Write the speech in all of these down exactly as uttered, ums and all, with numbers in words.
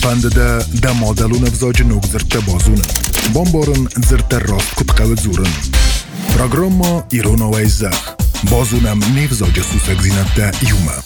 Pandada damodelun avzoji nog zirta bozun. Bomborun zirta rost kutqavi zurun. Programma Irona va Izzah. Bozunam nevzoji susak zinatda yuma.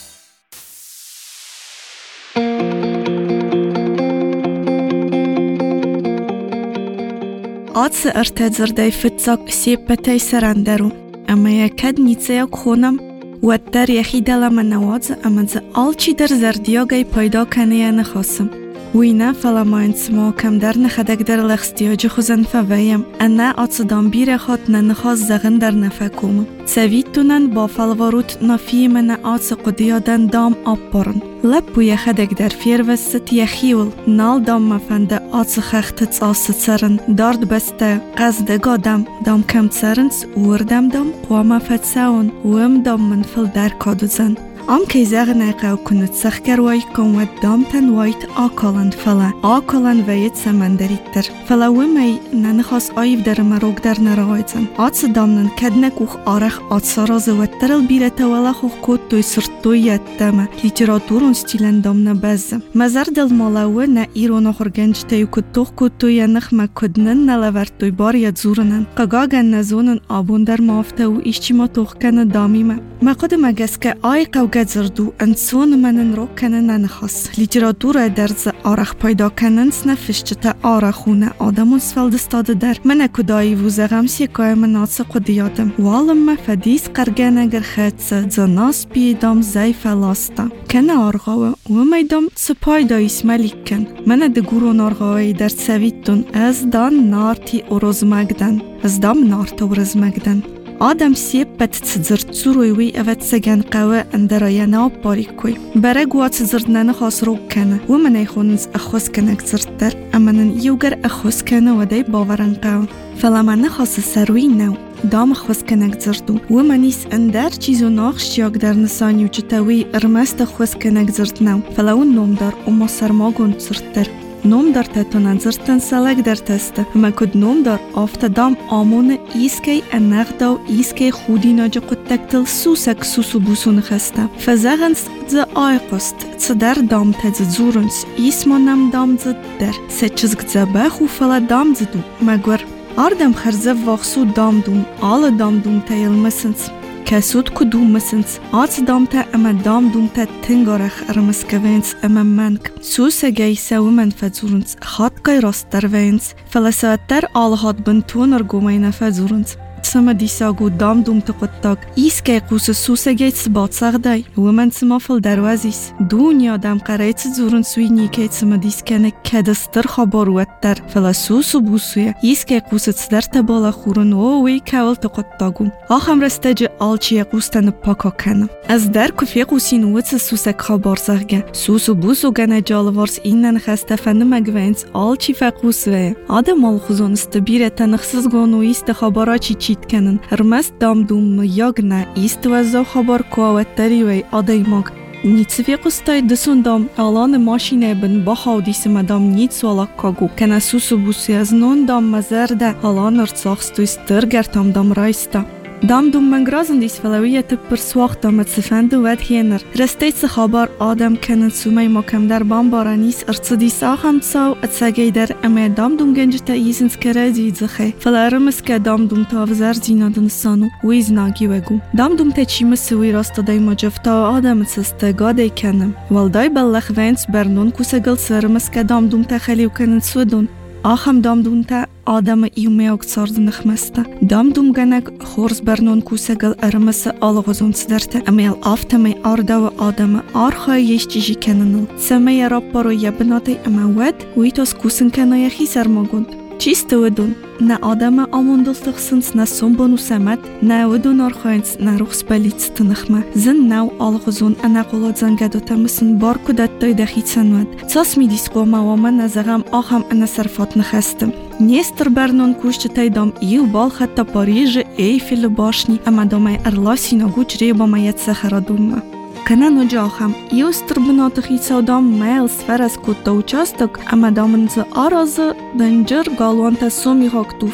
Ace ارتزردای فتزاق سیپتای سرندرو. اما یکد نیچه یک خونم و در یخی دلم نواز اما ز آلچی در زردیاگای پیدا کنه نخواستم. وینا فلاماین سما کم در نخدک در لخستیاج خوزن فویم انا آت دام بیر خود ننخواست زغن در نفکوم. سویتونن با فلواروت نفی من آت قدیادن دام آب برن. لب بوی خدک در فیر وست یخیول نال دام مفنده آت خختت آست سرن دارد بسته قصد گادم دام کم سرنس وردم دام قوام فتساون وم دام من فل در کادوزن. آم که زغنه قو کنت سخکر وای کن و دام تن وایت آکالند فلا آکالند ویت سمندریتر فلا ومی ننخواست آیف در مروگ در نروایتن آتس دامنن کدنک اوخ آرخ آتسا رازه و ترل بیرت ولا خوخ کود توی سرطوی یتدامه لیتراتورون ستیلن دامنه بزم مزار دل مالاوه نه ایرون آخر گنج تیو کد توخ کود توی نخمه کدنن نلورد توی بار ید زورنن قگاگن نزونن آبون در مافته و ایشچی ما توخ کنه دامیمه ما قدم اگس که آی قوگه زردو انسون منن رو کنن نخواست لیتراتور درز آرخ پیدا کنن سنفشت تا آرخونه آدمون سفلد استاده در من کدایی وزغم سیکای من ناس قدیادم والم مفدیس قرگن اگر خدسه زناس بیدام زی فلاستا کنه آرغاوه و میدام سپای دایس ملیکن من دگورون آرغاوی در سویتون از دان نارتی اروز مگدن از دام نارت اروز مگدن آدم سیب بد تزرد زروی وی اوت سگن قوه اندرای ناب باری کوی برای گوات زرد ننخواست رو کنه و من ایخونز اخوز کنک زرد در امنن یوگر اخوز کنه و دی باورن قوه فلا من نخواست سروی نو دام اخوز کنک زردو و منیس اندر چیزو ناخش یاگ در نسانیو چتاوی ارمست اخوز کنک زرد نو فلا اون نوم دار و ما سرماگون زرد در نوم دار تتونن زرتن سالک در تسته اما کد نوم دار آفت دام آمون ایسکی انغدا و ایسکی خودی ناجا قدتکتل سوسک سوسو بوسون خسته فزاغنس زا آی قست زا در دام تز زورنس ایسمانم دام زد در سه چزگ زا بخو فلا دام زدو مگر آردم خرزه واخسو دام دوم آل دام دوم تایل مسنس کسود کدوم مسنس آت دام تا اما دام دوم تا تنگارخ ارمسکوینس اما منک سوسه گی سو من فزورنس خات گی راست در وینس فلسات در آل هات بنتون ارگومین فزورنس سما دیساگو دام دوم تقطاق ایسکه قوس سوسه گیت سبات سغدای و من سمافل دروازیس دنیا دام قرایت زورن سوی نیکیت سما دیسکنه کدستر خبروت در فلسوسو بوسوی ایسکه قوس در تبالا خورن و وی کول تقطاقو آخم رستج آلچی قوستن پاکا کنه از در کفی قوسین وچ سوسک خبر زغگه سوسو بوسو گنه جالوارس اینن خسته فنده مگوینس آلچی فقوسوی آدم آلخوزون استبیره تنخصز گونو ایست خبراچی چیت کنن هرمست دام دوم یاگ نه ایست وزا خبر کوات تریوی آدای ماگ نیت فی قستای دسون دام الان ماشینه بن با خودیس مدام نیت سوالا کاگو کنه سوسو بوسی از نون دام مزرده الان ارتساخستوی سترگر تام دام رایستا دام دوم من گرازن دیس فلویت پرسواخت دامت سفند و ود هینر رستیت سخابار آدم کنن سومی مکم در بام بارانیس ارتصدیس آخم تساو اتساگی در اما دام دوم گنج تا ایزنس کرا زیدزخه فلارمس که دام دوم تا وزر زینا دنسانو ویز ناگی وگو دام دوم تا چی مسوی راست دای مجفتا و آدم سستگاده کنم والدای بلخ وینس برنون کوسگل سرمس که دام دوم تا خلیو کنن سودون آخم دام دوم تا آدم ایومی اکسارد نخمسته دام دوم گنگ خورز برنون کوسگل ارمس آلغزون سدرته امیل آفتمی آرده و آدم آرخای یشتیجی کننل سمی راب برو یبناتی اما ود ویتاس کوسن کنه یخی سرماگوند چیست ودون؟ نه آدم آموندل تخسنس نه سنبانو سمت نه ودون آرخاینس نه روخس بلیت تنخمه زن نو آلغزون انا قولاد زنگدو تمسن بار کدت دای دخیت سنود ساس می دیس قوما و من نزغم آخم انا صرفات نخستم نیستر برنون کوشت تای دام ایو بال خطا پاریج ایفیل باشنی اما دامای ارلاسی نگو جری با مایت سخرا دومه کنه نجا آخم ایو ستر بنات خیصا دام میل سفر از کتا و چاستک اما دامن ز آراز دنجر گالوان تا سومی خاک توفه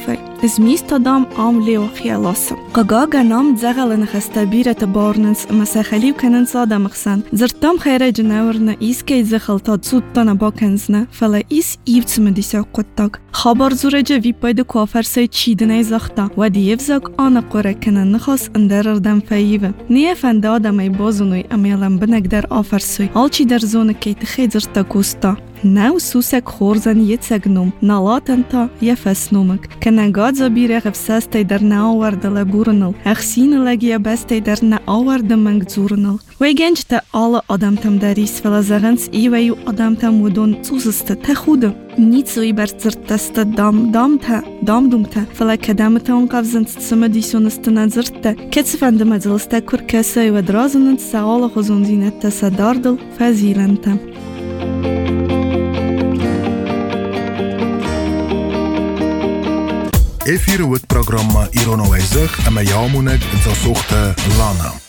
زميست دام عاملي وخيالاسم قاقا نام زغل نخستبيرة بارنس مسخلي وكنن صادا مخسن زرتام خير جناورنا إيسكي زخل تادسود تانا باكنزنا فلا إيس إيبت مديسا قطاق خبر زورجا في بايد كوافر سي تشيدناي زختا ودي يفزاك آنا قرى كنن نخص اندرر دم فايوه نيه فندا دمي بازونوي أميلم بنقدر آفرسوي آلچي در زونه كي تخيزر تاكوستا ناو سوسك خورزن يتسجنوم نالاتنتا يفسنومك كنا غادزا بيرغ فساستي در ناورد لبورنل اخسين لگيا بستي در ناورد منگزورنل ويگنجتا آل آدمتم داريس فلا زغنس ايويو آدمتم ودون سوسست تخود نيتسوي برزرتست دام دامتا دام دومتا فلا كدامتا انقفزن تسمديسونست نزرتا كتسفند مزلستا كوركاسا ودرازنن ساال خزونزينتا سداردل فزيلنتا Efir het programma Irono Wijzig en mijn jaarmoedig in zo'n soorten lana.